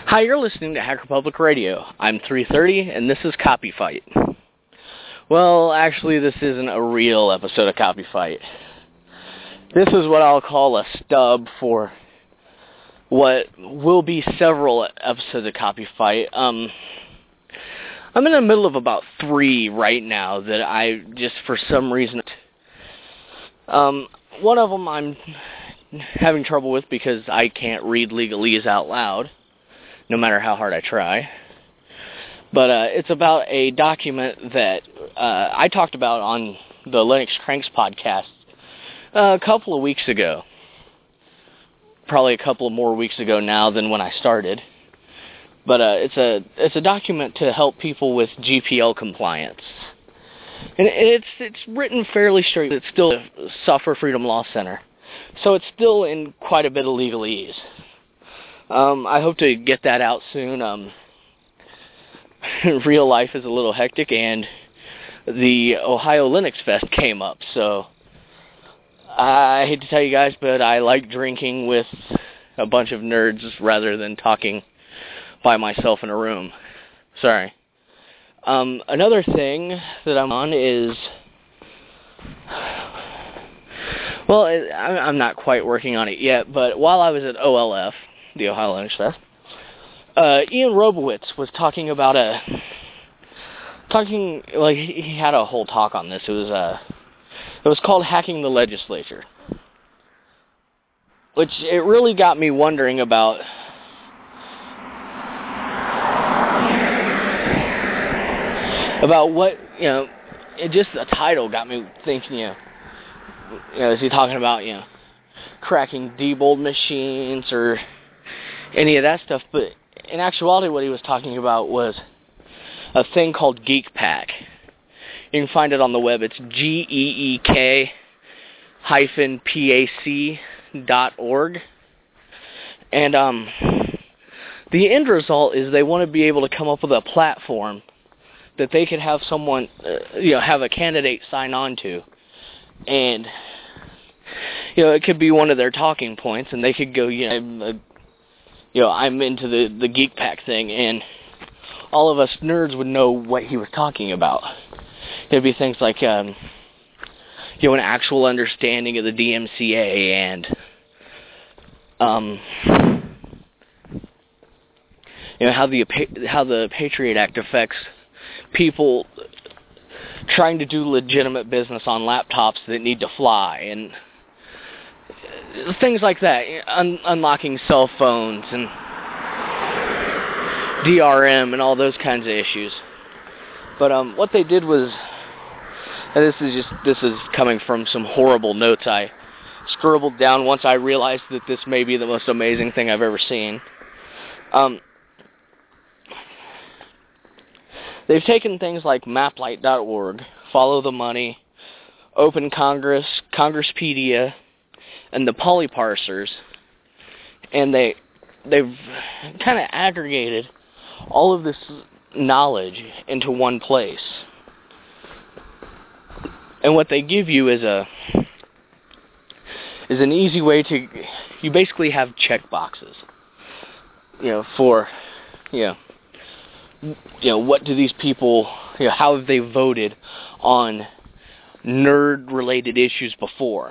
Hi, you're listening to Hacker Public Radio. I'm 330, and this is Copy Fight. Well, actually, this isn't a real episode of Copy Fight. This is what I'll call a stub for what will be several episodes of Copy Fight. I'm in the middle of about 3 right now that I just, for some reason... one of them I'm having trouble with because I can't read legalese out loud, no matter how hard I try. But it's about a document that I talked about on the Linux Cranks podcast a couple of weeks ago. Probably a couple of more weeks ago now than when I started. But it's a document to help people with GPL compliance. And it's written fairly straight. It's still a Software Freedom Law Center. So it's still in quite a bit of legalese. I hope to get that out soon. Real life is a little hectic, and the Ohio Linux Fest came up, so I hate to tell you guys, but I like drinking with a bunch of nerds rather than talking by myself in a room. Sorry. Another thing that I'm on is, well, I'm not quite working on it yet, but while I was at OLF, the Ohio Linux Fest, Ian Robowitz was talking about he had a whole talk on this. It was called Hacking the Legislature, which it really got me wondering about what, just the title got me thinking, is he talking about, cracking Diebold machines or any of that stuff? But in actuality, what he was talking about was a thing called GeekPack. You can find it on the web. It's geek-pac.org. And the end result is they want to be able to come up with a platform that they could have someone, have a candidate sign on to. And, it could be one of their talking points, and they could go, I'm into the GeekPack thing, and all of us nerds would know what he was talking about. It'd be things like, an actual understanding of the DMCA and, how the Patriot Act affects people trying to do legitimate business on laptops that need to fly, and things like that, unlocking cell phones and DRM and all those kinds of issues. But what they did was, and this is coming from some horrible notes I scribbled down once I realized that this may be the most amazing thing I've ever seen. They've taken things like maplight.org, Follow the Money, Open Congress, Congresspedia, and the polyparsers, and they've kind of aggregated all of this knowledge into one place. And what they give you is an easy way to, you basically have check boxes, for, what do these people, how have they voted on nerd-related issues before?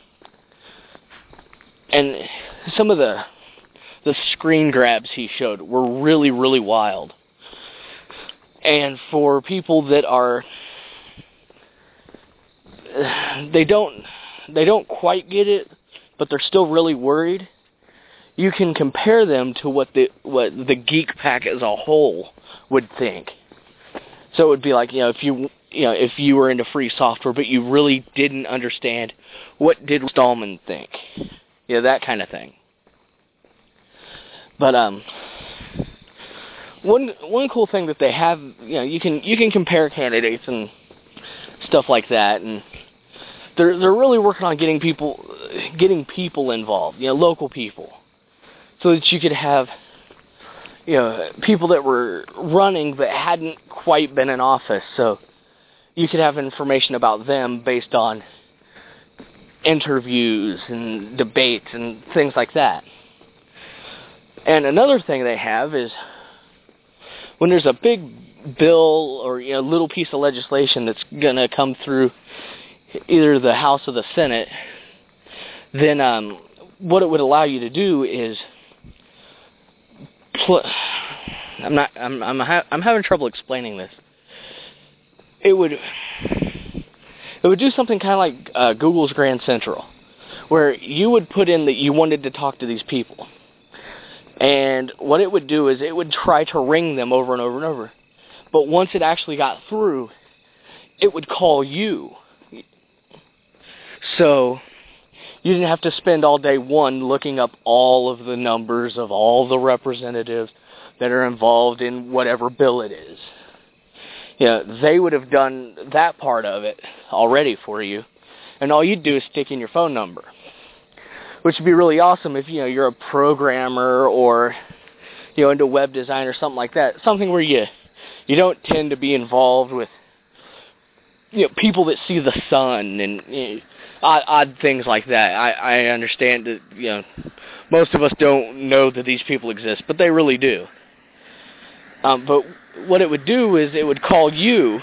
And some of the screen grabs he showed were really, really wild. And for people that are, they don't quite get it, but they're still really worried, you can compare them to what the GeekPack as a whole would think. So it would be like, if you were into free software, but you really didn't understand, what did Stallman think? That kind of thing. But one cool thing that they have, you can compare candidates and stuff like that, and they're really working on getting people involved, local people, so that you could have people that were running but hadn't quite been in office, so you could have information about them based on interviews and debates and things like that. And another thing they have is when there's a big bill or little piece of legislation that's going to come through either the House or the Senate, then what it would allow you to do is I'm having trouble explaining this. It would do something kind of like Google's Grand Central, where you would put in that you wanted to talk to these people. And what it would do is it would try to ring them over and over and over. But once it actually got through, it would call you. So you didn't have to spend all day, looking up all of the numbers of all the representatives that are involved in whatever bill it is. They would have done that part of it already for you. And all you'd do is stick in your phone number, which would be really awesome if, you're a programmer or, into web design or something like that. Something where you don't tend to be involved with, people that see the sun and odd things like that. I understand that, most of us don't know that these people exist, but they really do. But what it would do is it would call you.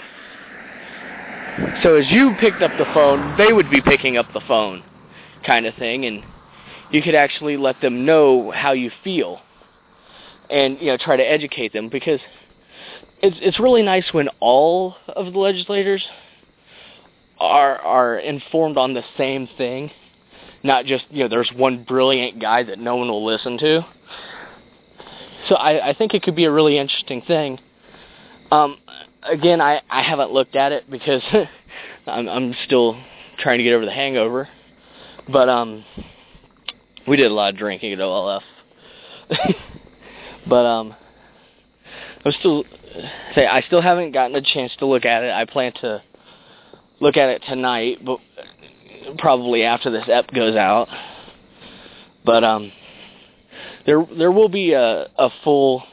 So as you picked up the phone, they would be picking up the phone kind of thing, and you could actually let them know how you feel and, try to educate them, because it's really nice when all of the legislators are informed on the same thing, not just, there's one brilliant guy that no one will listen to. So I think it could be a really interesting thing. Again, I haven't looked at it because I'm still trying to get over the hangover. But we did a lot of drinking at OLF. But I still haven't gotten a chance to look at it. I plan to look at it tonight, but probably after this ep goes out. But there will be a full,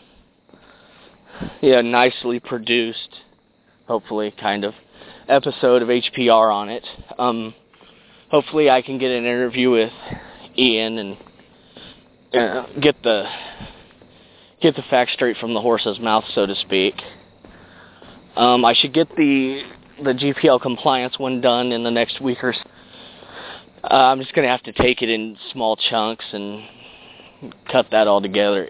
nicely produced, hopefully, kind of, episode of HPR on it. Hopefully I can get an interview with Ian and get the facts straight from the horse's mouth, so to speak. I should get the GPL compliance one done in the next week or so. I'm just going to have to take it in small chunks and cut that all together.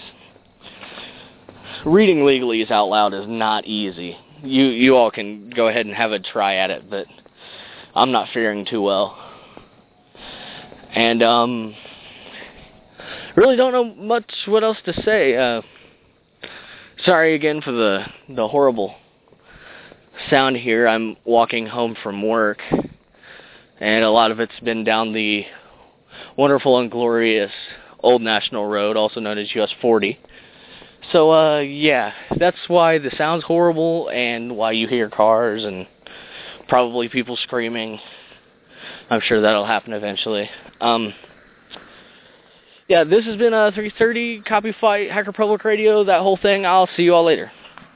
Reading legalese out loud is not easy. You all can go ahead and have a try at it, but I'm not faring too well. And really don't know much what else to say. Sorry again for the horrible sound here. I'm walking home from work, and a lot of it's been down the wonderful and glorious Old National Road, also known as US 40. So, yeah, that's why the sound's horrible and why you hear cars and probably people screaming. I'm sure that'll happen eventually. Yeah, this has been 330 Copy Fight Hacker Public Radio, that whole thing. I'll see you all later.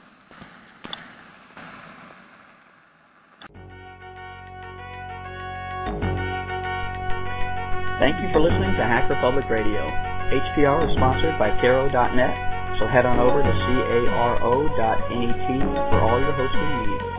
Thank you for listening to Hacker Public Radio. HPR is sponsored by Caro.net, so head on over to caro.net for all your hosting needs.